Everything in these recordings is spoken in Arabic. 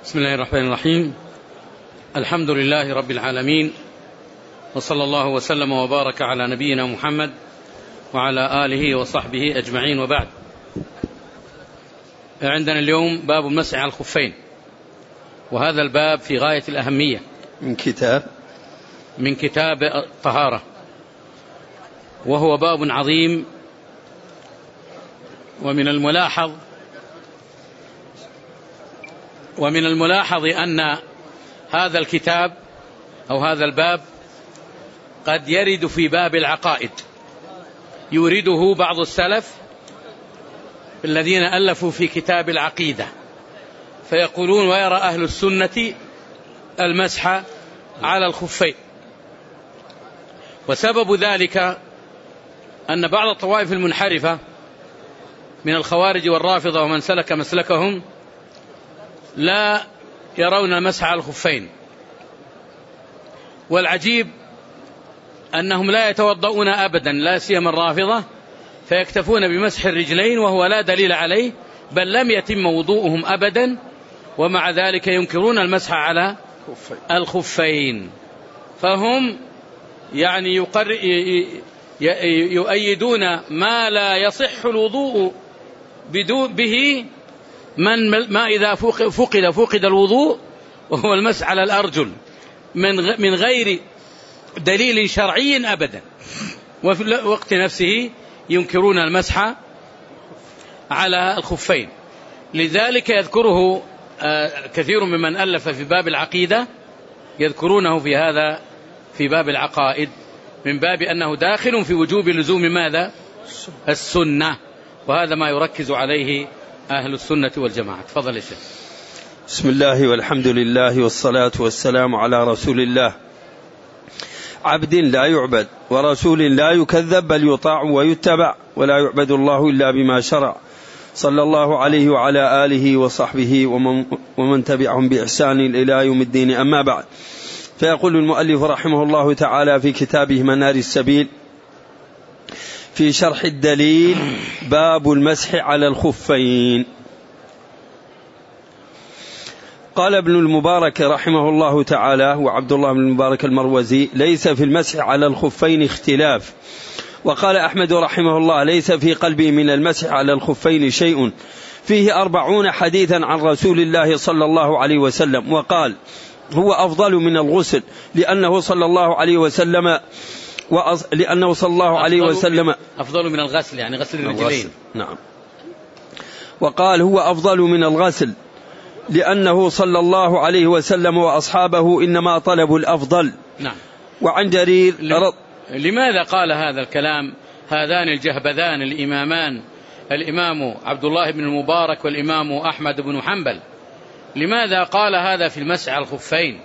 بسم الله الرحمن الرحيم. الحمد لله رب العالمين، وصلى الله وسلم وبارك على نبينا محمد وعلى آله وصحبه أجمعين، وبعد. عندنا اليوم باب المسح على الخفين، وهذا الباب في غاية الأهمية من كتاب الطهارة، وهو باب عظيم. ومن الملاحظ أن هذا الكتاب أو هذا الباب قد يرد في باب العقائد، يورده بعض السلف الذين ألفوا في كتاب العقيدة، فيقولون: ويرى أهل السنة المسح على الخفين. وسبب ذلك أن بعض الطوائف المنحرفة من الخوارج والرافضة ومن سلك مسلكهم لا يرون المسح على الخفين، والعجيب أنهم لا يتوضؤون أبدا، لا سيما الرافضة، فيكتفون بمسح الرجلين وهو لا دليل عليه، بل لم يتم وضوءهم أبدا، ومع ذلك ينكرون المسح على الخفين. فهم يعني يؤيدون ما لا يصح الوضوء به ما إذا فقد الوضوء، وهو المسح على الأرجل من غير دليل شرعي أبدا، وفي الوقت نفسه ينكرون المسح على الخفين. لذلك يذكره كثير ممن ألف في باب العقيدة، يذكرونه في باب العقائد، من باب أنه داخل في وجوب لزوم ماذا؟ السنة، وهذا ما يركز عليه أهل السنة والجماعة. تفضل يا شيخ. بسم الله والحمد لله والصلاة والسلام على رسول الله، عبد لا يعبد ورسول لا يكذب، بل يطاع ويتبع، ولا يعبد الله إلا بما شرع، صلى الله عليه وعلى آله وصحبه ومن تبعهم بإحسان إلى يوم الدين. أما بعد، فيقول المؤلف رحمه الله تعالى في كتابه منار السبيل في شرح الدليل: باب المسح على الخفين. قال ابن المبارك رحمه الله تعالى، وعبد الله بن المبارك المروزي: ليس في المسح على الخفين اختلاف. وقال أحمد رحمه الله: ليس في قلبي من المسح على الخفين شيء، فيه 40 حديثا عن رسول الله صلى الله عليه وسلم. وقال: هو أفضل من الغسل، لأنه صلى الله عليه وسلم أفضل من الغسل، يعني غسل الرجلين. نعم. وقال: هو أفضل من الغسل، لأنه صلى الله عليه وسلم وأصحابه إنما طلبوا الأفضل. نعم. وعن جرير لماذا قال هذا الكلام هذان الجهبذان الإمامان، الإمام عبد الله بن المبارك والإمام أحمد بن حنبل؟ لماذا قال هذا في المسح على الخفين؟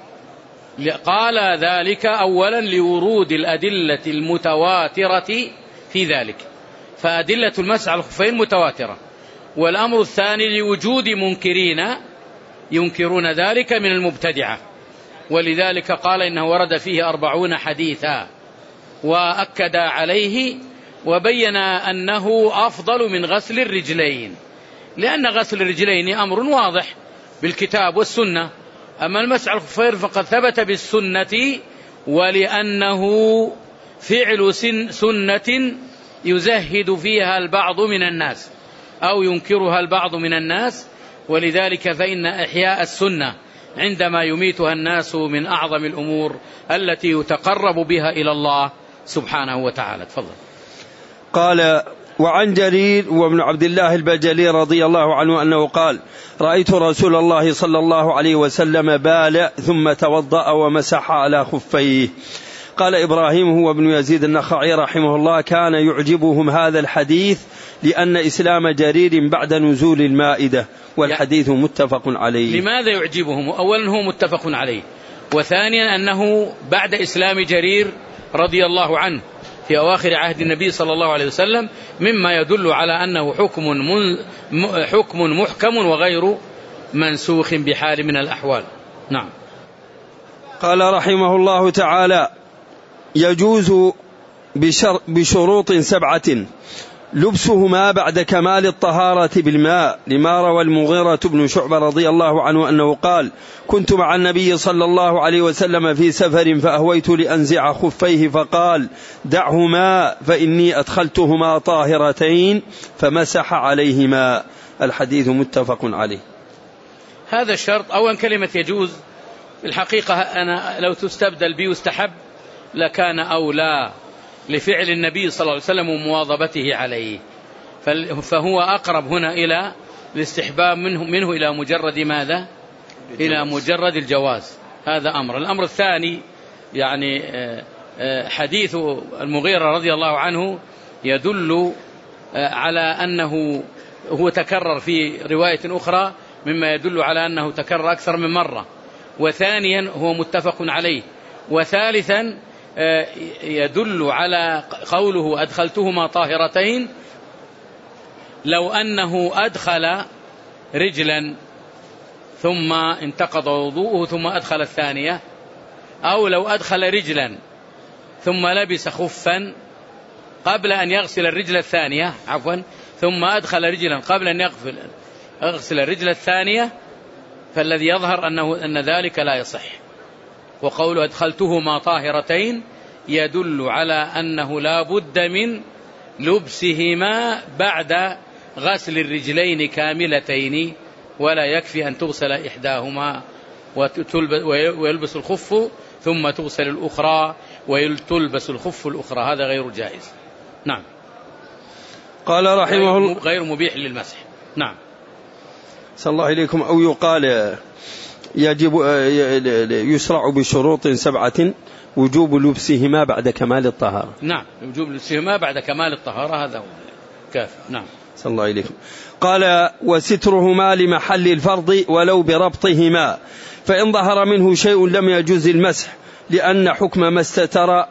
قال ذلك أولا لورود الأدلة المتواترة في ذلك، فأدلة المسح على الخفين متواترة. والأمر الثاني لوجود منكرين ينكرون ذلك من المبتدعة، ولذلك قال إنه ورد فيه 40 حديثا، وأكد عليه وبين أنه أفضل من غسل الرجلين، لأن غسل الرجلين أمر واضح بالكتاب والسنة، أما المسح على الخفين فقد ثبت بالسنة، ولأنه فعل سنة يزهد فيها البعض من الناس أو ينكرها البعض من الناس، ولذلك فإن إحياء السنة عندما يميتها الناس من أعظم الأمور التي يتقرب بها إلى الله سبحانه وتعالى. تفضل. قال: وعن جرير وابن عبد الله البجلي رضي الله عنه أنه قال: رأيت رسول الله صلى الله عليه وسلم بال ثم توضأ ومسح على خفيه. قال إبراهيم هو ابن يزيد النخعي رحمه الله: كان يعجبهم هذا الحديث لأن إسلام جرير بعد نزول المائدة، والحديث متفق عليه. لماذا يعجبهم؟ أولا هو متفق عليه، وثانيا أنه بعد إسلام جرير رضي الله عنه في أواخر عهد النبي صلى الله عليه وسلم، مما يدل على أنه حكم محكم وغير منسوخ بحال من الأحوال. نعم. قال رحمه الله تعالى: يجوز بشروط 7: لبسهما بعد كمال الطهارة بالماء، لما روى المغيرة بن شعبة رضي الله عنه أنه قال: كنت مع النبي صلى الله عليه وسلم في سفر فأهويت لأنزع خفيه فقال: دعهما فإني أدخلتهما طاهرتين، فمسح عليهما. الحديث متفق عليه. هذا الشرط أولا كلمة يجوز في الحقيقة أنا لو تستبدل بي واستحب لكان أولى لفعل النبي صلى الله عليه وسلم ومواظبته عليه، فهو أقرب هنا إلى الاستحباب منه إلى مجرد ماذا؟ إلى مجرد الجواز. هذا أمر. الأمر الثاني يعني حديث المغيرة رضي الله عنه يدل على أنه هو تكرر في رواية أخرى مما يدل على أنه تكرر أكثر من مرة، وثانيا هو متفق عليه، وثالثا يدل على قوله أدخلتهما طاهرتين لو أنه أدخل رجلا ثم انتقض وضوءه ثم أدخل الثانية، أو لو أدخل رجلا ثم لبس خفا قبل أن يغسل الرجل الثانية ثم أدخل رجلا قبل أن يغسل الرجل الثانية، فالذي يظهر أن ذلك لا يصح. وقوله أدخلتهما طاهرتين يدل على أنه لا بد من لبسهما بعد غسل الرجلين كاملتين، ولا يكفي أن تغسل إحداهما ويلبس الخف ثم تغسل الأخرى وتلبس الخف الأخرى، هذا غير جائز. نعم. قال رحمه الله غير مبيح للمسح. نعم. صلى الله إليكم. أو يقال يجب يشرع بشروط 7 وجوب لبسهما بعد كمال الطهارة. نعم، وجوب لبسهما بعد كمال الطهارة هذا هو كافي. نعم. صلى الله إليكم. قال: وسترهما لمحل الفرض ولو بربطهما، فإن ظهر منه شيء لم يجوز المسح، لأن حكم ما استتر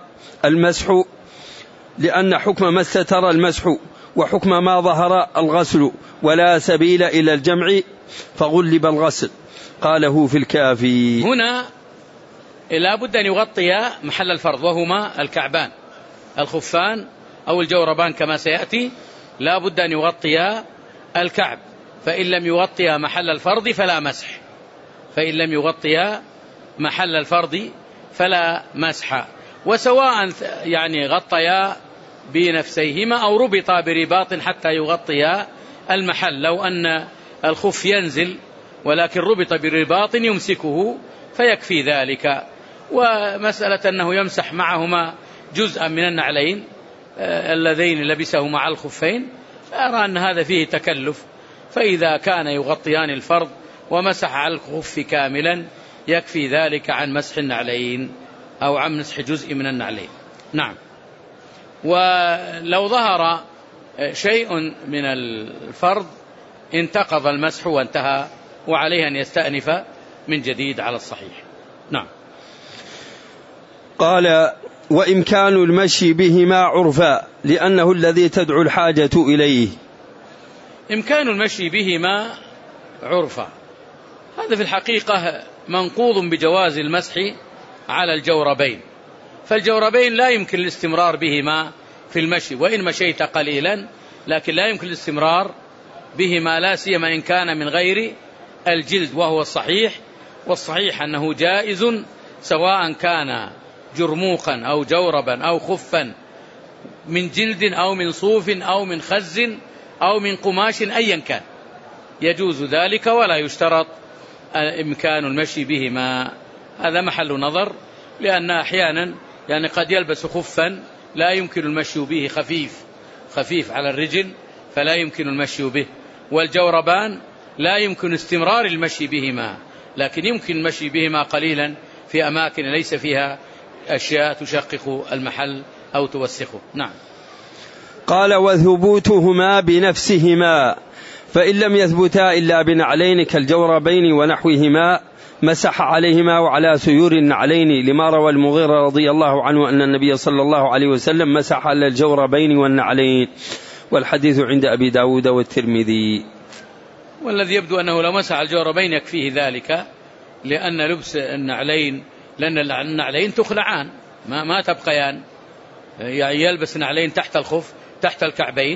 المسح وحكم ما ظهر الغسل، ولا سبيل إلى الجمع فغلب الغسل. قاله في الكافي. هنا لا بد أن يغطي محل الفرض وهما الكعبان الخفان أو الجوربان كما سيأتي، لا بد أن يغطي الكعب، فإن لم يغطي محل الفرض فلا مسح، فإن لم يغطي محل الفرض فلا مسح. وسواء يعني غطيا بنفسيهما أو ربطا برباط حتى يغطيا المحل، لو أن الخف ينزل ولكن ربط برباط يمسكه فيكفي ذلك. ومسألة أنه يمسح معهما جزءا من النعلين اللذين لبسه مع الخفين، أرى أن هذا فيه تكلف، فإذا كان يغطيان الفرض ومسح على الخف كاملا يكفي ذلك عن مسح النعلين أو عن مسح جزء من النعلين. نعم. ولو ظهر شيء من الفرض انتقض المسح وانتهى، وعليه أن يستأنف من جديد على الصحيح. نعم. قال: وإمكان المشي بهما عرفا، لأنه الذي تدعو الحاجة إليه. إمكان المشي بهما عرفا، هذا في الحقيقة منقوض بجواز المسح على الجوربين، فالجوربين لا يمكن الاستمرار بهما في المشي، وإن مشيت قليلا لكن لا يمكن الاستمرار بهما، لا سيما إن كان من غير الجلد، وهو الصحيح، والصحيح أنه جائز سواء كان جرموقا أو جوربا أو خفا من جلد أو من صوف أو من خز أو من قماش أيا كان، يجوز ذلك ولا يشترط إمكان المشي بهما. هذا محل نظر، لأن أحيانا يعني قد يلبس خفا لا يمكن المشي به، خفيف على الرجل فلا يمكن المشي به، والجوربان لا يمكن استمرار المشي بهما، لكن يمكن المشي بهما قليلا في أماكن ليس فيها أشياء تشقق المحل أو توسخه. نعم. قال: وثبوتهما بنفسهما، فإن لم يثبتا إلا بنعلين كالجوربين ونحوهما مسح عليهما وعلى سيور النعلين، لما روى المغيرة رضي الله عنه أن النبي صلى الله عليه وسلم مسح على الجوربين والنعلين. والحديث عند أبي داود والترمذي. والذي يبدو أنه لو مسح الجوربين يكفيه ذلك، لأن لبس النعلين، لأن النعلين تخلعان ما تبقيان، يعني يلبس نعلين تحت الخف تحت الكعبين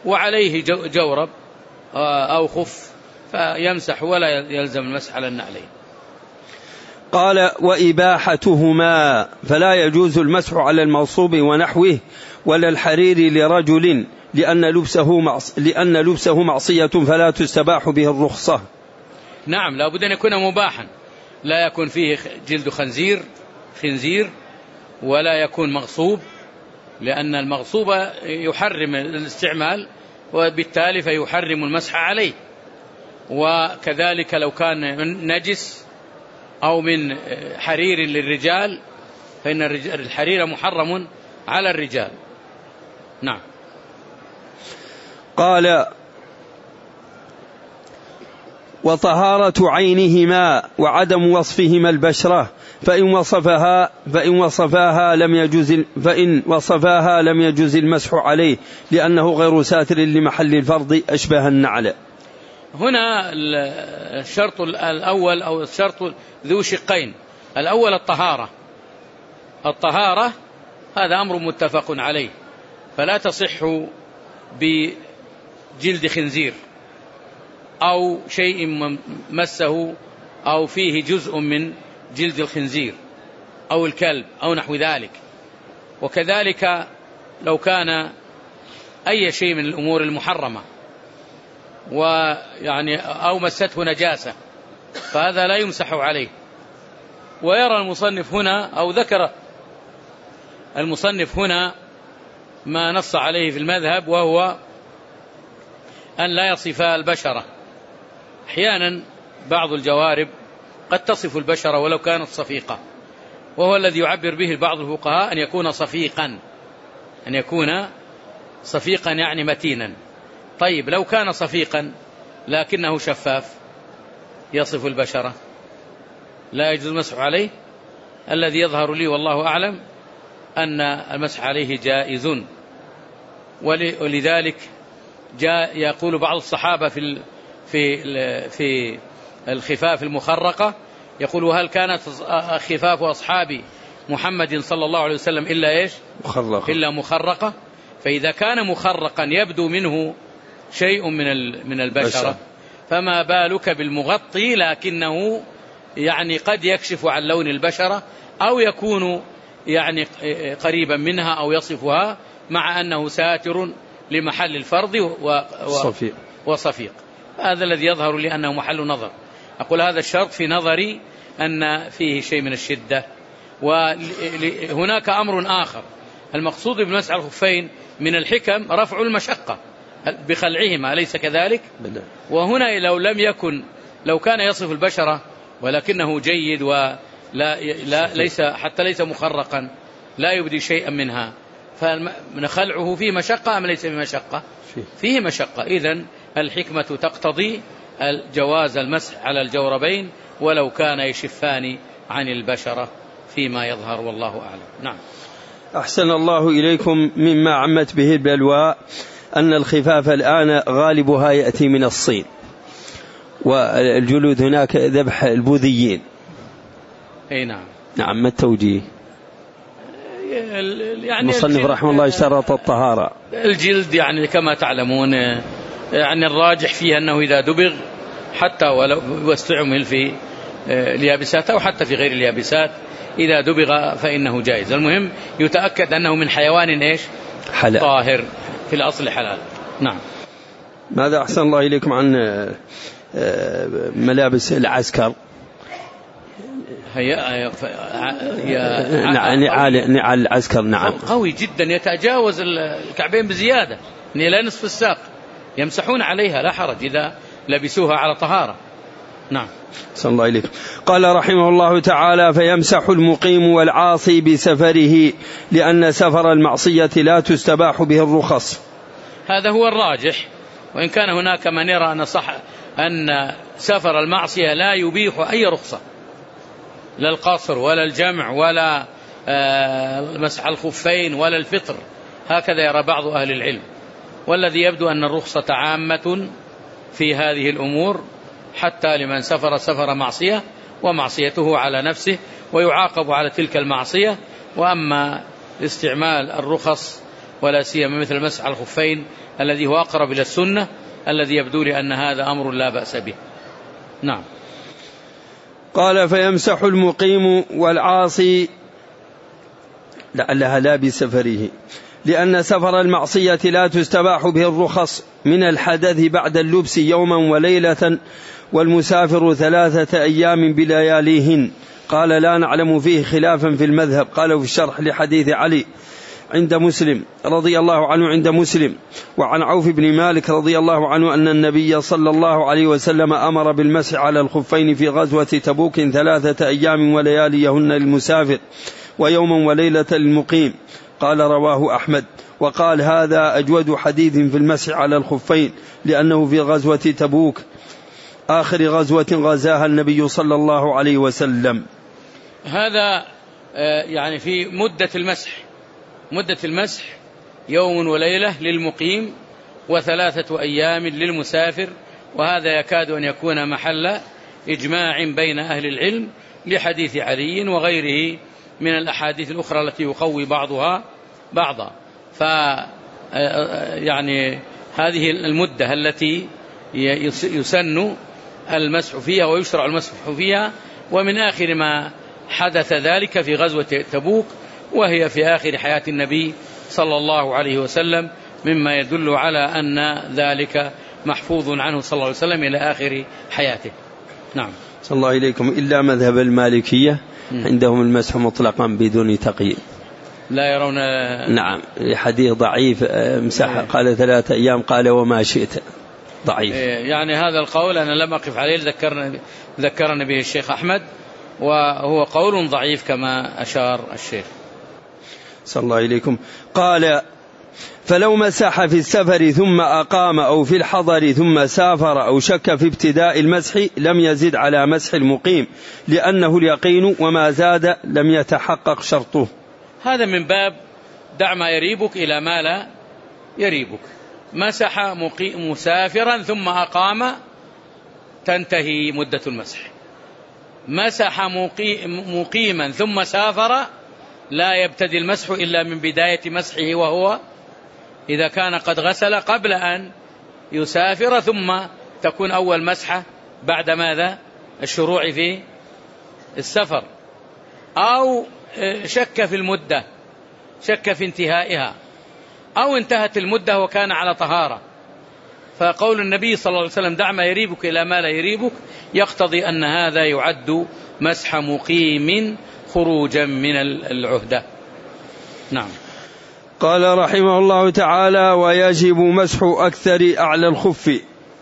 وعليه جورب أو خف فيمسح ولا يلزم المسح على النعلين. قال وإباحتهما، فلا يجوز المسح على المغصوب ونحوه ولا الحرير لرجل لأن لبسه معصية فلا تستباح به الرخصة. نعم، لا بد أن يكون مباحا، لا يكون فيه جلد خنزير ولا يكون مغصوب، لأن المغصوب يحرم الاستعمال وبالتالي فيحرم المسح عليه. وكذلك لو كان من نجس أو من حرير للرجال فإن الحرير محرم على الرجال. نعم. قال وطهارة عينهما وعدم وصفهما البشرة، فإن وصفاها لم يجوز المسح عليه لأنه غير ساتر لمحل الفرض أشبه النعل. هنا الشرط الأول أو الشرط ذو شقين. الأول الطهارة هذا أمر متفق عليه، فلا تصح بجلد خنزير أو شيء مسه أو فيه جزء من جلد الخنزير أو الكلب أو نحو ذلك. وكذلك لو كان أي شيء من الأمور المحرمة ويعني أو مسته نجاسة فهذا لا يمسح عليه. ويرى المصنف هنا أو ذكر المصنف هنا ما نص عليه في المذهب، وهو أن لا يصف البشرة. أحيانا بعض الجوارب قد تصف البشرة ولو كانت صفيقة، وهو الذي يعبر به بعض الفقهاء أن يكون صفيقا يعني متينا. طيب لو كان صفيقا لكنه شفاف يصف البشرة لا يجوز المسح عليه. الذي يظهر لي والله أعلم أن المسح عليه جائز، ولذلك جاء يقول بعض الصحابة في الخفاف المخرقة، يقول هل كانت خفاف أصحاب محمد صلى الله عليه وسلم إلا مخرقة؟ فإذا كان مخرقا يبدو منه شيء من البشرة فما بالك بالمغطي لكنه يعني قد يكشف عن لون البشرة أو يكون يعني قريبا منها أو يصفها مع أنه ساتر لمحل الفرض وصفيق. هذا الذي يظهر لي أنه محل نظر. أقول هذا الشرط في نظري أن فيه شيء من الشدة. وهناك أمر آخر، المقصود بمسح الخفين من الحكم رفع المشقة بخلعهما، أليس كذلك؟ وهنا لو كان يصف البشرة ولكنه جيد ليس مخرقا لا يبدي شيئا منها، فخلعه فيه مشقة أم ليس بمشقة؟ فيه مشقة. إذن الحكمة تقتضي جواز المسح على الجوربين ولو كان يشفان عن البشرة فيما يظهر، والله أعلم. نعم. أحسن الله إليكم. مما عمت به البلوى أن الخفاف الآن غالبها يأتي من الصين، والجلود هناك ذبح البوذيين. أي نعم. نعم. ما التوجيه؟ يعني مصنف رحمه الله اشترط الطهارة. الجلد يعني كما تعلمون يعني الراجح فيه أنه إذا دبغ حتى ولو استعمل في اليابسات أو حتى في غير اليابسات إذا دبغ فإنه جائز. المهم يتأكد أنه من حيوان حلال طاهر، في الأصل حلال. نعم. ماذا أحسن الله إليكم عن ملابس العسكر؟ نعال العسكر. نعم. قوي جدا يتجاوز الكعبين بزيادة إلى نصف الساق، يمسحون عليها لا حرج إذا لبسوها على طهارة. نعم. صلى الله عليكم. قال رحمه الله تعالى فيمسح المقيم والعاصي بسفره لأن سفر المعصية لا تستباح به الرخص. هذا هو الراجح، وإن كان هناك من يرى أن سفر المعصية لا يبيح أي رخصة، لا القصر ولا الجمع ولا مسح الخفين ولا الفطر، هكذا يرى بعض أهل العلم. والذي يبدو أن الرخصة عامة في هذه الأمور حتى لمن سفر معصية ومعصيته على نفسه ويعاقب على تلك المعصية. وأما استعمال الرخص ولا سيما مثل مسح الخفين الذي هو أقرب إلى السنة، الذي يبدو لي أن هذا أمر لا بأس به. نعم. قال فيمسح المقيم والعاصي لعلها لا بسفره، لأن سفر المعصية لا تستباح به الرخص من الحدث بعد اللبس يوما وليلة، والمسافر 3 أيام بلياليهن. قال لا نعلم فيه خلافا في المذهب. قالوا في الشرح لحديث علي عند مسلم رضي الله عنه عند مسلم وعن عوف بن مالك رضي الله عنه أن النبي صلى الله عليه وسلم أمر بالمسح على الخفين في غزوة تبوك 3 أيام ولياليهن للمسافر ويوما وليلة للمقيم. قال رواه أحمد، وقال هذا أجود حديث في المسح على الخفين، لأنه في غزوة تبوك آخر غزوة غزاها النبي صلى الله عليه وسلم. هذا يعني في مدة المسح يوم وليلة للمقيم و3 أيام للمسافر، وهذا يكاد أن يكون محل إجماع بين أهل العلم لحديث علي وغيره من الأحاديث الأخرى التي يقوي بعضها بعضا. يعني هذه المدة التي يسن المسح فيها ويشرع المسح فيها، ومن آخر ما حدث ذلك في غزوة تبوك، وهي في آخر حياة النبي صلى الله عليه وسلم، مما يدل على أن ذلك محفوظ عنه صلى الله عليه وسلم إلى آخر حياته. نعم. صلى الله إليكم. إلا مذهب المالكية عندهم المسح مطلقا بدون تقييد، لا يرون. نعم، حديث ضعيف مسح قال 3 أيام قال وما شئت، ضعيف. يعني هذا القول أنا لم أقف عليه، ذكرني به الشيخ أحمد، وهو قول ضعيف كما أشار الشيخ. صلى الله إليكم. قال فلو مسح في السفر ثم أقام أو في الحضر ثم سافر أو شك في ابتداء المسح لم يزد على مسح المقيم، لأنه اليقين وما زاد لم يتحقق شرطه. هذا من باب دع ما يريبك إلى ما لا يريبك. مسح مسافرا ثم أقام تنتهي مدة المسح. مسح مقيما ثم سافر لا يبتدي المسح إلا من بداية مسحه، وهو إذا كان قد غسل قبل أن يسافر، ثم تكون أول مسحة بعد ماذا؟ الشروع في السفر. أو شك في المدة، شك في انتهائها، أو انتهت المدة وكان على طهارة. فقول النبي صلى الله عليه وسلم دع ما يريبك إلى ما لا يريبك يقتضي أن هذا يعد مسح مقيم خروجا من العهدة. نعم. قال رحمه الله تعالى ويجب مسح أكثر أعلى الخف،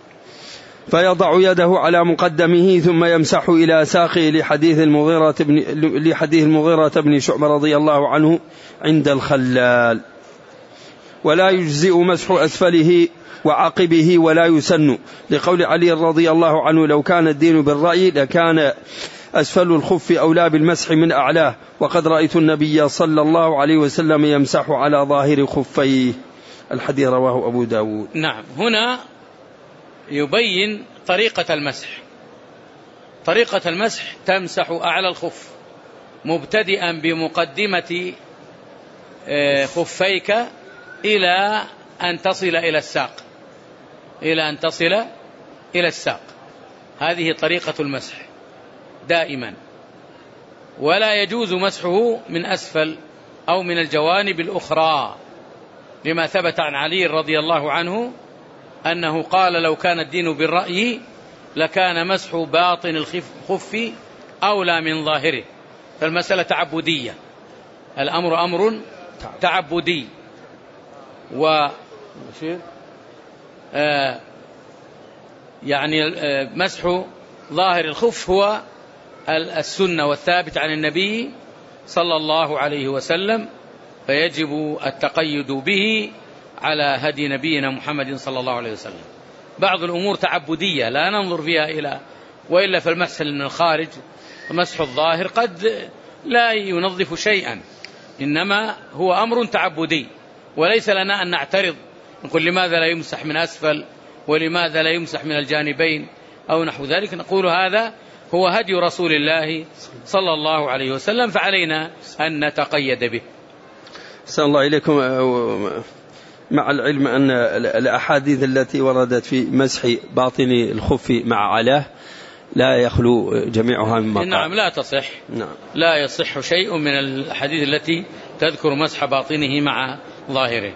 فيضع يده على مقدمه ثم يمسح إلى ساقه لحديث المغيرة بن شعبة رضي الله عنه عند الخلال. ولا يجزئ مسح أسفله وعقبه ولا يسن، لقول علي رضي الله عنه لو كان الدين بالرأي لكان أسفل الخف أولى بالمسح من أعلاه، وقد رأيت النبي صلى الله عليه وسلم يمسح على ظاهر خفيه. الحديث رواه أبو داود. نعم. هنا يبين طريقة المسح. طريقة المسح تمسح أعلى الخف مبتدئا بمقدمة خفيك إلى أن تصل إلى الساق، إلى أن تصل إلى الساق. هذه طريقة المسح دائما، ولا يجوز مسحه من أسفل أو من الجوانب الأخرى، لما ثبت عن علي رضي الله عنه أنه قال لو كان الدين بالرأي لكان مسح باطن الخف أولى من ظاهره. فالمسألة تعبدية، الأمر أمر تعبدي. يعني مسح ظاهر الخف هو السنة والثابت عن النبي صلى الله عليه وسلم، فيجب التقيد به على هدي نبينا محمد صلى الله عليه وسلم. بعض الأمور تعبدية لا ننظر فيها إلى، وإلا فالمسح من الخارج ومسح الظاهر قد لا ينظف شيئا، إنما هو أمر تعبدي، وليس لنا أن نعترض نقول لماذا لا يمسح من أسفل ولماذا لا يمسح من الجانبين أو نحو ذلك. نقول هذا هو هدي رسول الله صلى الله عليه وسلم، فعلينا أن نتقيد به. صلى الله إليكم. مع العلم أن الأحاديث التي وردت في مسح باطن الخف مع علاه لا يخلو جميعها من مقال. نعم لا تصح. نعم. لا يصح شيء من الحديث التي تذكر مسح باطنه مع ظاهره.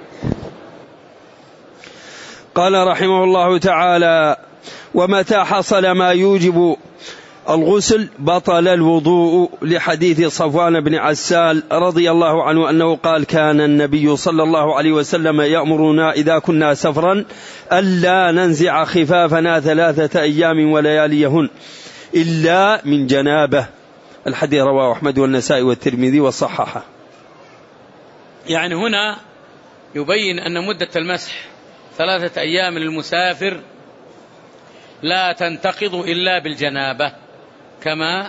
قال رحمه الله تعالى: ومتى حصل ما يوجب الغسل بطل الوضوء، لحديث صفوان بن عسال رضي الله عنه أنه قال: كان النبي صلى الله عليه وسلم يأمرنا إذا كنا سفرا ألا ننزع خفافنا 3 أيام ولياليهن إلا من جنابه. الحديث رواه أحمد والنسائي والترمذي وصححه. يعني هنا يبين أن مدة المسح 3 أيام للمسافر لا تنتقض إلا بالجنابة، كما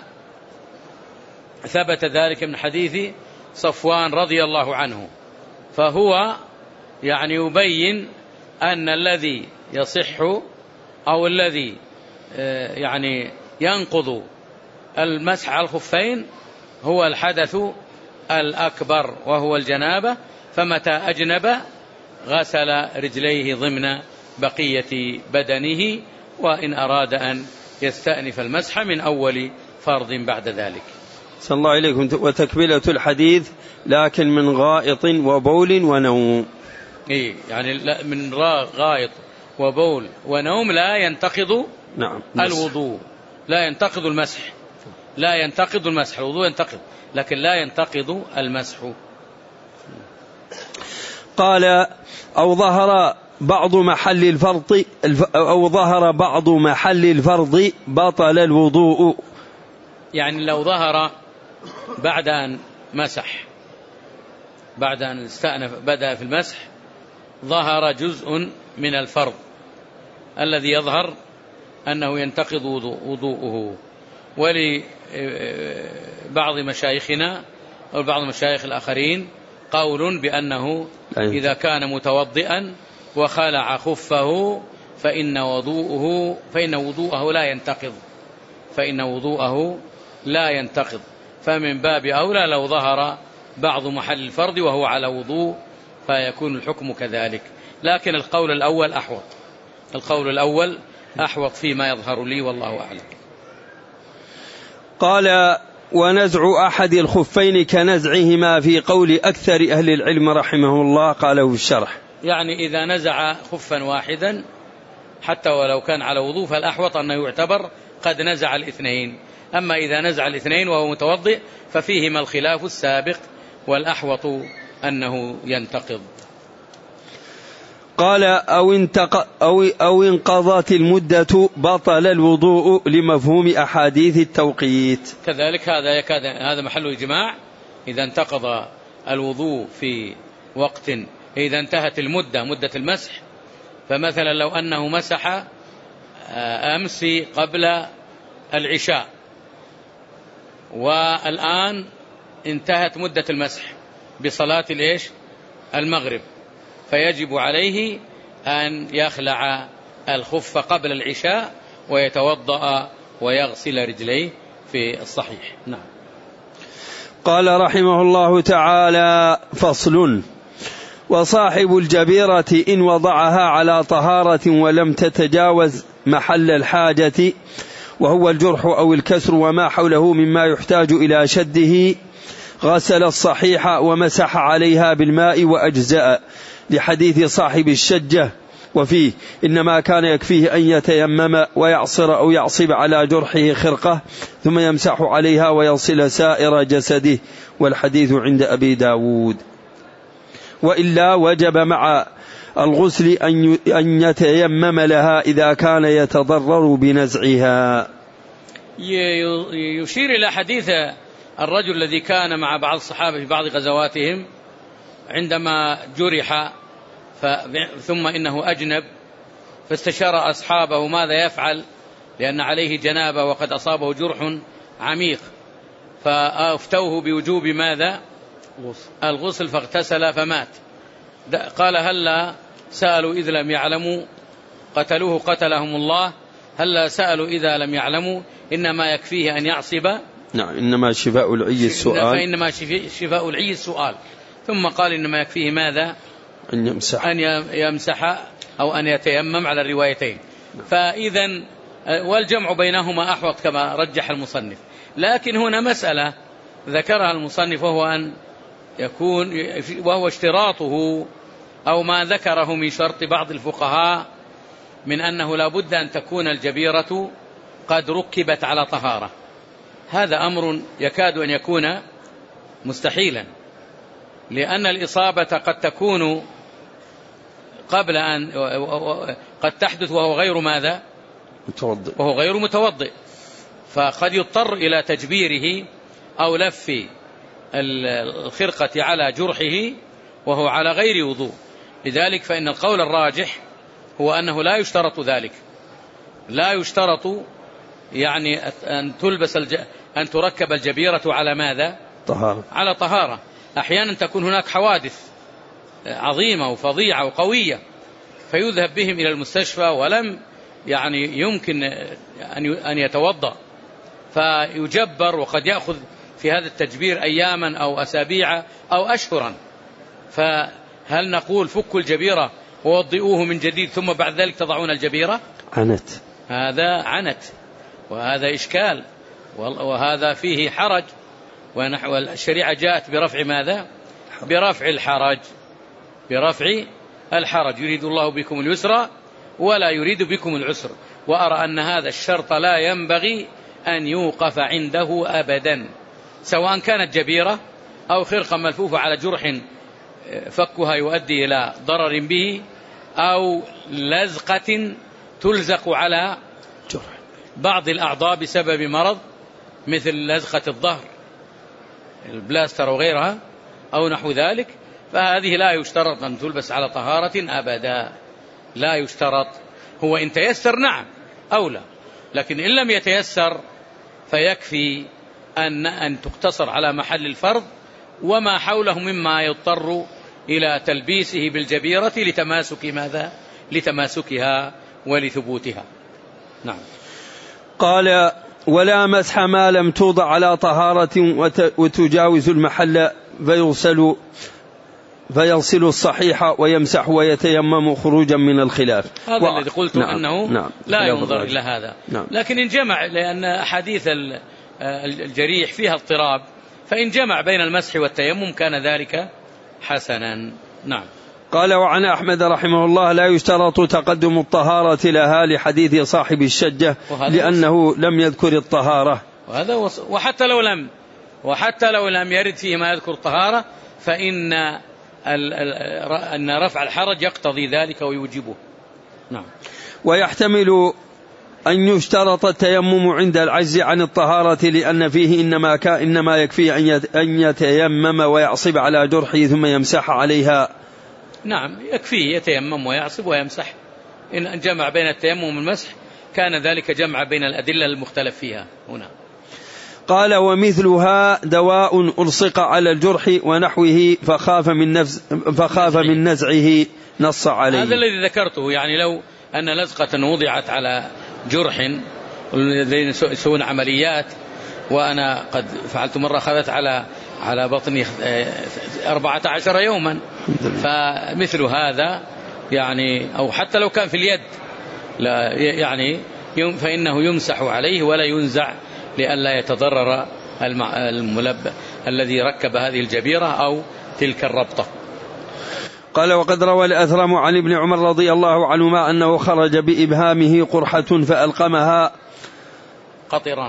ثبت ذلك من حديث صفوان رضي الله عنه. فهو يعني يبين أن الذي يصح أو الذي يعني ينقض المسح على الخفين هو الحدث الأكبر وهو الجنابة، فمتى أجنب غسل رجليه ضمن بقية بدنه، وإن أراد أن يستأنف المسح من أول فرض بعد ذلك. صلى الله عليكم. وتكملة الحديث: لكن من غائط وبول ونوم. يعني من غائط وبول ونوم لا ينتقض الوضوء، لا ينتقض المسح، لا ينتقض المسح. الوضوء ينتقض لكن لا ينتقض المسح. قال: أو ظهر بعض محل الفرض بطل الوضوء. يعني لو ظهر بعد أن مسح، بعد أن استأنف بدأ في المسح، ظهر جزء من الفرض الذي يظهر أنه ينتقض وضوءه. ولبعض مشايخنا وبعض المشايخ الآخرين قول بأنه إذا كان متوضئا وخلع خفه فإن وضوءه لا ينتقض، فمن باب أولى لو ظهر بعض محل الفرض وهو على وضوء فيكون الحكم كذلك. لكن القول الأول أحوط فيما يظهر لي والله أعلم. قال: ونزع أحد الخفين كنزعهما في قول أكثر أهل العلم رحمه الله. قاله في الشرح: يعني إذا نزع خفا واحدا حتى ولو كان على وضوء فالأحوط أنه يعتبر قد نزع الاثنين. أما إذا نزع الاثنين وهو متوضئ ففيهما الخلاف السابق، والأحوط أنه ينتقض. قال: أو انقضت المدة بطل الوضوء، لمفهوم أحاديث التوقيت. كذلك هذا محل إجماع. إذا انتقض الوضوء في وقت، إذا انتهت مدة المسح، فمثلا لو أنه مسح أمس قبل العشاء والآن انتهت مدة المسح بصلاة المغرب، فيجب عليه أن يخلع الخف قبل العشاء ويتوضأ ويغسل رجليه في الصحيح. نعم. قال رحمه الله تعالى: فصل: وصاحب الجبيرة إن وضعها على طهارة ولم تتجاوز محل الحاجة، وهو الجرح أو الكسر وما حوله مما يحتاج إلى شده، غسل الصحيح ومسح عليها بالماء وأجزأ، لحديث صاحب الشجة وفيه: إنما كان يكفيه أن يتيمم ويعصر أو يعصب على جرحه خرقة ثم يمسح عليها ويصل سائر جسده، والحديث عند أبي داود. وإلا وجب مع الغسل أن يتيمم لها إذا كان يتضرر بنزعها. يشير إلى حديث الرجل الذي كان مع بعض الصحابة في بعض غزواتهم عندما جرح ثم إنه أجنب، فاستشار أصحابه ماذا يفعل، لأن عليه جنابة وقد أصابه جرح عميق، فأفتوه بوجوب ماذا؟ الغسل، فاغتسل فمات. قال: هلا سألوا إذ لم يعلموا قتلوه قتلهم الله، هلا سألوا إذا لم يعلموا إنما يكفيه أن يعصب. نعم، إنما شفاء العي السؤال. فإنما شفاء العي السؤال. ثم قال: إنما يكفيه ماذا؟ أن يمسح أو أن يتيمم على الروايتين. فإذا والجمع بينهما أحوط كما رجح المصنف. لكن هنا مسألة ذكرها المصنف وهو اشتراطه أو ما ذكره من شرط بعض الفقهاء من أنه لا بد أن تكون الجبيرة قد ركبت على طهارة. هذا أمر يكاد أن يكون مستحيلا، لأن الإصابة قد تكون قبل أن قد تحدث وهو غير ماذا؟ متوضئ. وهو غير متوضئ، فقد يضطر إلى تجبيره أو لف الخرقة على جرحه وهو على غير وضوء. لذلك فإن القول الراجح هو أنه لا يشترط ذلك، لا يشترط يعني أن تركب الجبيرة على ماذا؟ طهارة. على طهارة. أحيانا تكون هناك حوادث عظيمة وفظيعة وقوية فيذهب بهم إلى المستشفى ولم يعني يمكن أن يتوضأ فيجبر، وقد يأخذ في هذا التجبير أياما أو أسابيع أو أشهرا. فهل نقول فكوا الجبيرة ووضئوه من جديد ثم بعد ذلك تضعون الجبيرة؟ عنت. هذا عنت وهذا إشكال وهذا فيه حرج، والشريعة جاءت برفع ماذا؟ برفع الحرج، برفع الحرج. يريد الله بكم اليسر ولا يريد بكم العسر. وأرى أن هذا الشرط لا ينبغي أن يوقف عنده أبدا، سواء كانت جبيرة أو خرقة ملفوفة على جرح فكها يؤدي إلى ضرر به، أو لزقة تلزق على بعض الأعضاء بسبب مرض مثل لزقة الظهر البلاستر وغيرها أو نحو ذلك، فهذه لا يشترط أن تلبس على طهارة أبدا، لا يشترط. هو إن تيسر نعم أولى، لكن إن لم يتيسر فيكفي أن تقتصر على محل الفرض وما حوله مما يضطر إلى تلبيسه بالجبيرة لتماسك ماذا؟ لتماسكها ولثبوتها. نعم. قال: ولا مسح ما لم توضع على طهارة وتجاوز المحل فيغسل الصحيح ويمسح ويتيمم خروجا من الخلاف. هذا الذي قلت أنه لا ينظر إلى هذا. لكن إن جمع، لأن أحاديث الجريح فيها اضطراب، فإن جمع بين المسح والتيمم كان ذلك حسنا. نعم. قال: وعن أحمد رحمه الله: لا يشترط تقدم الطهارة لها لحديث صاحب الشجة لأنه لم يذكر الطهارة. وحتى لو لم يرد فيه ما يذكر الطهارة فإن أن رفع الحرج يقتضي ذلك ويوجبه. نعم. ويحتمل أن يشترط التيمم عند العجز عن الطهارة لأن فيه إنما يكفي أن يتيمم ويعصب على جرحه ثم يمسح عليها. نعم، يكفيه يتيمم ويعصب ويمسح. إن جمع بين التيمم والمسح كان ذلك جمع بين الأدلة المختلف فيها هنا. قال: ومثلها دواء ألصق على الجرح ونحوه فخاف من نزعه نص عليه. هذا الذي ذكرته، يعني لو أن لزقة وضعت على جرح، الذين يسوون عمليات، وأنا قد فعلت مرة أخذت على بطني 14 يوما، فمثل هذا يعني، أو حتى لو كان في اليد لا يعني فإنه يمسح عليه ولا ينزع لئلا يتضرر الملبى الذي ركب هذه الجبيرة أو تلك الربطة. قال: وقد روى الأثرم عن ابن عمر رضي الله عنهما أنه خرج بإبهامه قرحة فألقمها قطران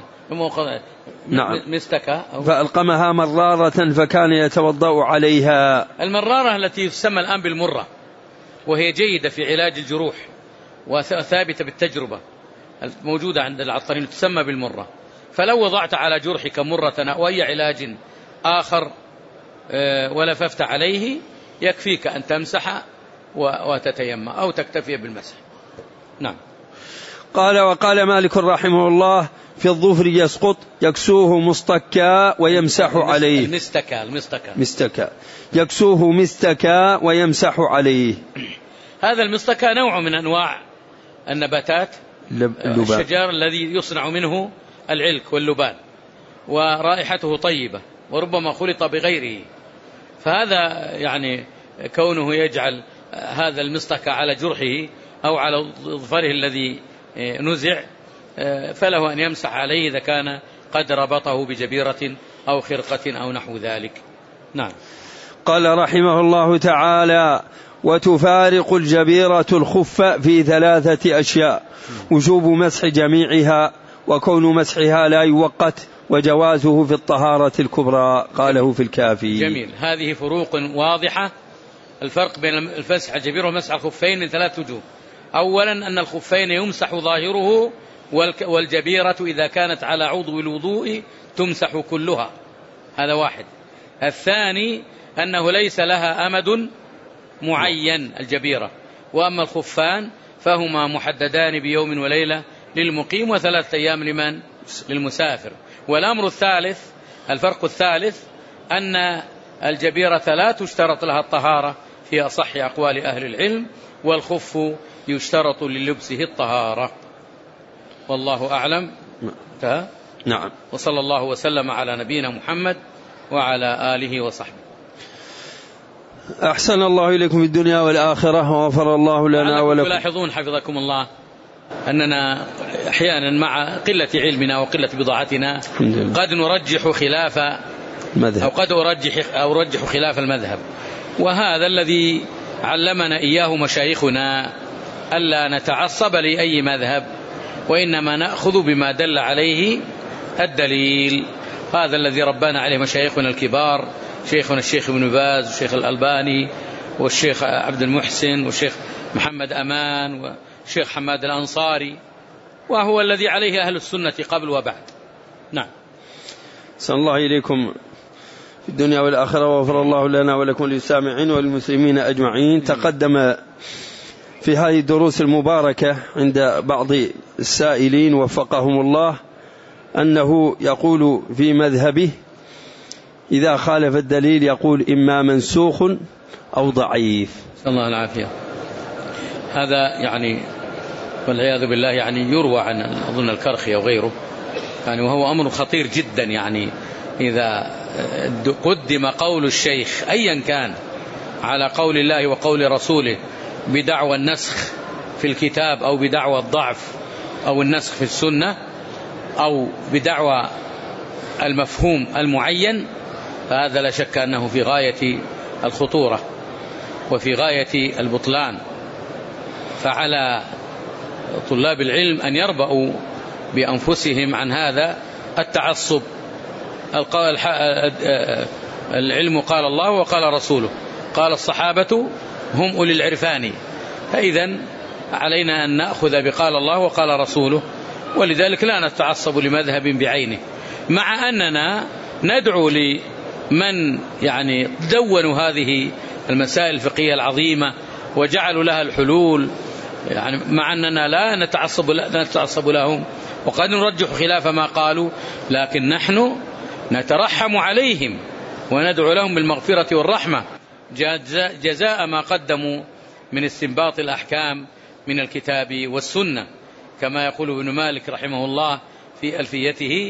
فألقمها مرارة فكان يتوضأ عليها. المرارة التي تسمى الآن بالمرة، وهي جيدة في علاج الجروح وثابتة بالتجربة موجودة عند العطارين، تسمى بالمرة. فلو وضعت على جرحك مرة أو أي علاج آخر ولففت عليه يكفيك أن تمسح وتتيمم أو تكتفي بالمسح. نعم. قال: وقال مالك رحمه الله: في الظفر يسقط يكسوه مستكا ويمسح عليه. المستكا يكسوه مستكا ويمسح عليه. هذا المستكا نوع من أنواع النباتات الشجار الذي يصنع منه العلك واللبان، ورائحته طيبة وربما خلط بغيره، فهذا يعني كونه يجعل هذا المصطكى على جرحه أو على ظفره الذي نزع، فله أن يمسح عليه إذا كان قد ربطه بجبيرة أو خرقة أو نحو ذلك. نعم. قال رحمه الله تعالى: وتفارق الجبيرة الخف في 3 أشياء: وجوب مسح جميعها، وكون مسحها لا يوقت، وجوازه في الطهارة الكبرى. قاله في الكافي. جميل. هذه فروق واضحة. الفرق بين المسح الجبيرة ومسح الخفين من 3 وجوه. أولا أن الخفين يمسح ظاهره، والجبيرة إذا كانت على عضو الوضوء تمسح كلها. هذا واحد. الثاني أنه ليس لها أمد معين الجبيرة، وأما الخفان فهما محددان بيوم وليلة للمقيم و3 أيام لمن؟ للمسافر. والأمر الثالث، الفرق الثالث، أن الجبيرة لا تشترط لها الطهارة في أصح أقوال أهل العلم، والخف يشترط للبسه الطهارة. والله أعلم. نعم. وصلى الله وسلم على نبينا محمد وعلى آله وصحبه. أحسن الله إليكم في الدنيا والآخرة، وغفر الله لنا ولكم. تلاحظون حفظكم الله أننا أحيانا مع قلة علمنا وقلة بضاعتنا قد نرجح خلاف مذهب، أو قد أرجح خلاف المذهب، وهذا الذي علمنا إياه مشايخنا، ألا نتعصب لأي مذهب، وإنما نأخذ بما دل عليه الدليل. هذا الذي ربنا عليه مشايخنا الكبار، شيخنا الشيخ ابن باز والشيخ الألباني والشيخ عبد المحسن والشيخ محمد أمان والشيخ حماد الأنصاري، وهو الذي عليه أهل السنة قبل وبعد. نعم. صلى الله إليكم في الدنيا والآخرة، وغفر الله لنا ولكم للسامعين والمسلمين أجمعين. تقدم في هذه الدروس المباركة عند بعض السائلين وفقهم الله أنه يقول في مذهبه إذا خالف الدليل يقول إما منسوخ أو ضعيف. صلى الله العافية. هذا يعني والعياذ بالله يعني يروى عن أظن الكرخي وغيره يعني، وهو أمر خطير جدا. يعني إذا قدم قول الشيخ أيا كان على قول الله وقول رسوله بدعوى النسخ في الكتاب أو بدعوى الضعف أو النسخ في السنة أو بدعوى المفهوم المعين، فهذا لا شك أنه في غاية الخطورة وفي غاية البطلان. فعلى طلاب العلم أن يربأوا بأنفسهم عن هذا التعصب. العلم قال الله وقال رسوله، قال الصحابة هم أولي العرفان، فإذا علينا أن نأخذ بقال الله وقال رسوله، ولذلك لا نتعصب لمذهب بعينه، مع أننا ندعو لمن يعني دونوا هذه المسائل الفقهية العظيمة وجعلوا لها الحلول، يعني مع أننا لا نتعصب لهم وقد نرجح خلاف ما قالوا، لكن نحن نترحم عليهم وندعو لهم بالمغفرة والرحمة جزاء ما قدموا من استنباط الأحكام من الكتاب والسنة، كما يقول ابن مالك رحمه الله في ألفيته: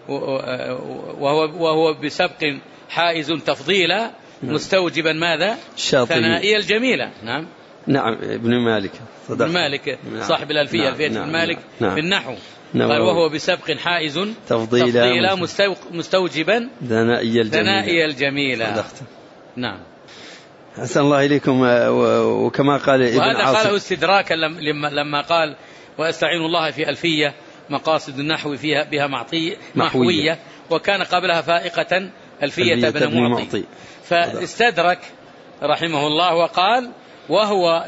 وهو بسبق حائز تفضيلا مستوجبا ماذا؟ ثنائي الجميلة. نعم. نعم. ابن مالك صاحب الألفية، ألفية ابن مالك في النحو، قال: وهو بسبق حائز تفضيلا مستوجبا ثنائي الجميلة. نعم. أحسن الله إليكم. وكما قال ابن عاصم، وهذا قاله استدراكا لما قال: وأستعين الله في ألفية مقاصد النحو فيها بها محوية، وكان قبلها فائقة ألفية ابن معطي، فاستدرك رحمه الله وقال: وهو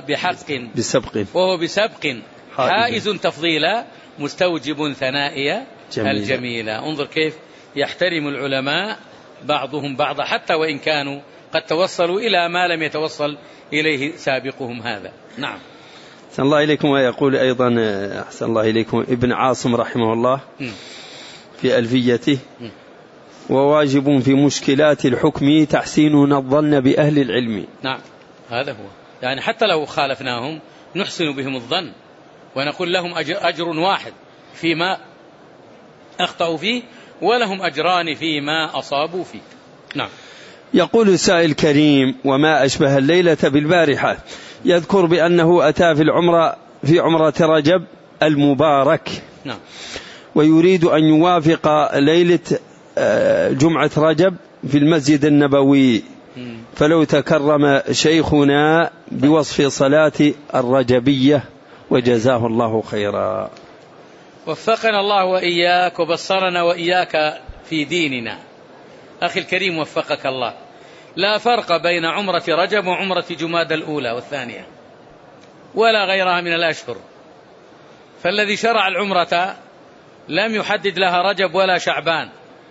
بسبق حائز تفضيلا مستوجب ثنائي الجميلة. انظر كيف يحترم العلماء بعضهم بعضا، حتى وإن كانوا قد توصلوا إلى ما لم يتوصل إليه سابقهم هذا. نعم. أحسن الله إليكم. ويقول أيضا أحسن الله إليكم ابن عاصم رحمه الله في ألفيته: وواجب في مشكلات الحكم تحسيننا الظن بأهل العلم. نعم، هذا هو. يعني حتى لو خالفناهم نحسن بهم الظن ونقول لهم أجر واحد فيما أخطأوا فيه، ولهم أجران فيما أصابوا فيه. نعم. يقول السائل الكريم: وما أشبه الليلة بالبارحة، يذكر بأنه أتى في عمرة رجب المبارك، نعم، ويريد أن يوافق ليلة جمعة رجب في المسجد النبوي، فلو تكرم شيخنا بوصف صلاة الرجبية وجزاه الله خيرا. وفقنا الله وإياك وبصرنا وإياك في ديننا. أخي الكريم وفقك الله، لا فرق بين عمرة رجب وعمرة جماد الأولى والثانية ولا غيرها من الأشهر، فالذي شرع العمرة لم يحدد لها رجب ولا شعبان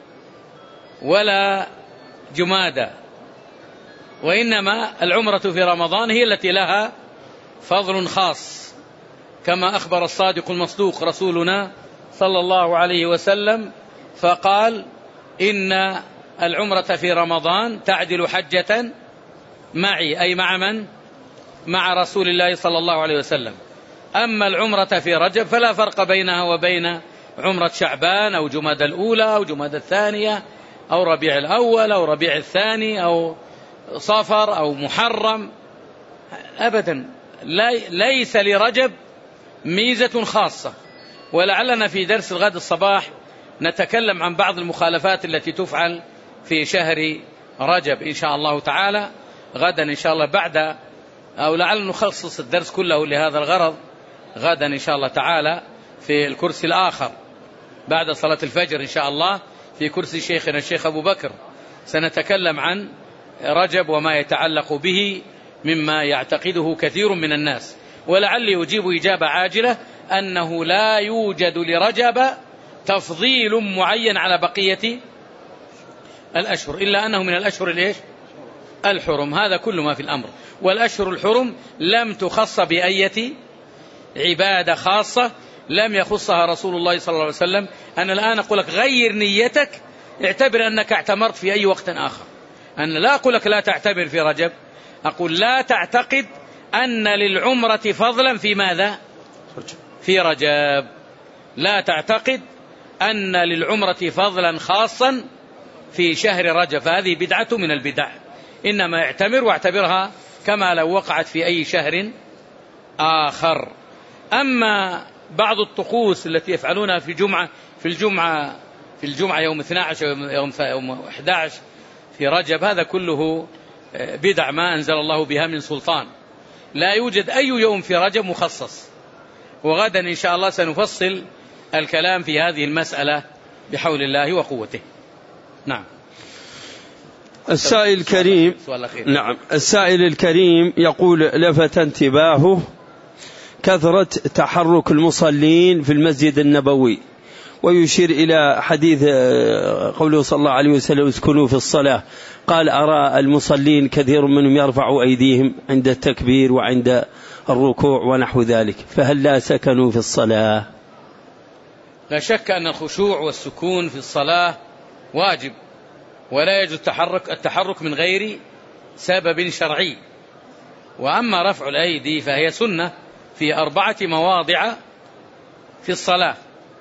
ولا جمادة، وإنما العمرة في رمضان هي التي لها فضل خاص، كما أخبر الصادق المصدوق رسولنا صلى الله عليه وسلم فقال: إن العمرة في رمضان تعدل حجة معي، أي مع من؟ مع رسول الله صلى الله عليه وسلم. أما العمرة في رجب فلا فرق بينها وبين عمرة شعبان أو جماد الأولى أو جماد الثانية أو ربيع الأول أو ربيع الثاني أو صفر أو محرم، أبدا. ليس لرجب ميزة خاصة. ولعلنا في درس الغد الصباح نتكلم عن بعض المخالفات التي تفعل في شهر رجب إن شاء الله تعالى غدا إن شاء الله، بعد أو لعل نخصص الدرس كله لهذا الغرض غدا إن شاء الله تعالى في الكرسي الآخر بعد صلاة الفجر إن شاء الله، في كرسي شيخنا الشيخ أبو بكر، سنتكلم عن رجب وما يتعلق به مما يعتقده كثير من الناس. ولعلي أجيب إجابة عاجلة أنه لا يوجد لرجب تفضيل معين على بقية الأشهر، إلا أنه من الأشهر الإيش؟ الحرم. هذا كل ما في الأمر. والأشهر الحرم لم تخص بأية عبادة خاصة لم يخصها رسول الله صلى الله عليه وسلم. أنا الآن أقول لك غير نيتك، اعتبر أنك اعتمرت في أي وقت آخر. أنا لا أقول لك لا تعتبر في رجب، أقول لا تعتقد أن للعمرة فضلا في ماذا؟ في رجب. لا تعتقد أن للعمرة فضلا خاصا في شهر رجب، فهذه بدعة من البدع. إنما اعتمر واعتبرها كما لو وقعت في أي شهر آخر. أما بعض الطقوس التي يفعلونها في الجمعة يوم 12 يوم 11 في رجب، هذا كله بدع ما أنزل الله بها من سلطان. لا يوجد أي يوم في رجب مخصص. وغدا إن شاء الله سنفصل الكلام في هذه المسألة بحول الله وقوته. نعم. السائل الكريم، نعم، السائل الكريم يقول: لفت انتباهه كثرة تحرك المصلين في المسجد النبوي، ويشير إلى حديث قوله صلى الله عليه وسلم: اسكنوا في الصلاة. قال: أرى المصلين كثير منهم يرفعوا أيديهم عند التكبير وعند الركوع ونحو ذلك، فهل لا سكنوا في الصلاة؟ لا شك أن الخشوع والسكون في الصلاة واجب، ولا يجوز التحرك من غير سبب شرعي. وأما رفع الأيدي فهي سنة في 4 مواضع في الصلاة.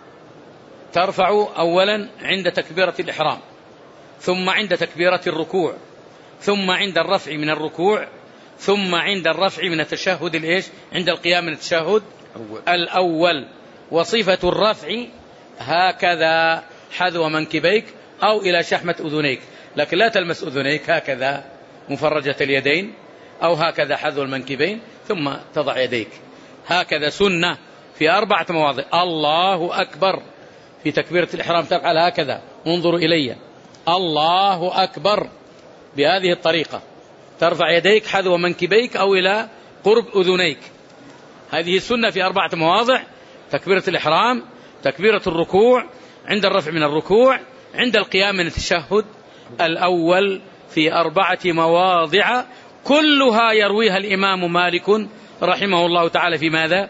ترفع أولا عند تكبيرة الإحرام، ثم عند تكبيرة الركوع، ثم عند الرفع من الركوع، ثم عند الرفع من التشهد الإيش؟ عند القيام من التشهد الأول. وصفة الرفع هكذا حذو منكبيك أو إلى شحمة أذنيك، لكن لا تلمس أذنيك، هكذا مفرجة اليدين أو هكذا حذو المنكبين ثم تضع يديك، هكذا سنة في 4 مواضع. الله أكبر في تكبيرة الإحرام تفعل هكذا، انظروا إلي، الله أكبر بهذه الطريقة، ترفع يديك حذو منكبيك أو إلى قرب أذنيك. هذه السنة في 4 مواضع: تكبيرة الإحرام، تكبيرة الركوع، عند الرفع من الركوع، عند القيام من التشهد الأول، في 4 مواضع كلها يرويها الإمام مالك رحمه الله تعالى في ماذا؟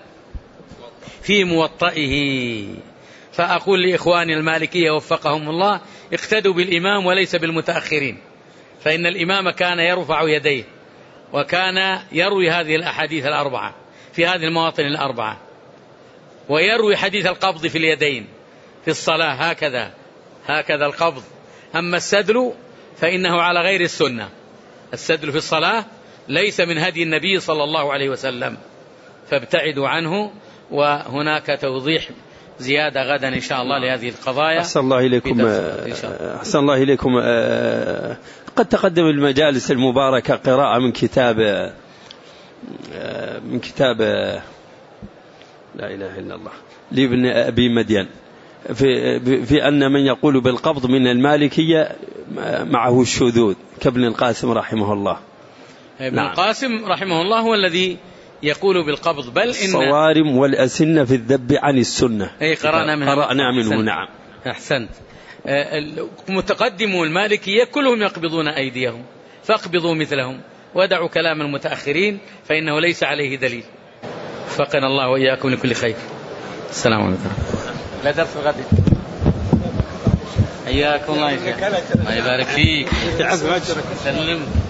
في موطئه. فأقول لإخواني المالكية وفقهم الله: اقتدوا بالإمام وليس بالمتأخرين، فإن الإمام كان يرفع يديه وكان يروي هذه الأحاديث 4 في هذه المواطن 4، ويروي حديث القبض في اليدين في الصلاة، هكذا القبض. أما السدل فإنه على غير السنة. السدل في الصلاة ليس من هدي النبي صلى الله عليه وسلم، فابتعدوا عنه. وهناك توضيح زيادة غدا إن شاء الله لهذه القضايا. أحسن الله إليكم. قد تقدم المجالس المباركة قراءة من كتاب لا إله إلا الله لابن أبي مدين في أن من يقول بالقبض من المالكية معه الشذوذ كابن القاسم رحمه الله. ابن القاسم رحمه الله هو الذي يقول بالقبض، بل إن الصوارم والأسنة في الذب عن السنة قرأنا منه. نعم أحسنت. متقدمو المالكية كلهم يقبضون أيديهم، فاقبضوا مثلهم ودعوا كلام المتأخرين فإنه ليس عليه دليل. فقنا الله وإياكم لكل خير. السلام عليكم. لا درس الغد. حياكم الله يا شيخ. الله يبارك فيك. سلم.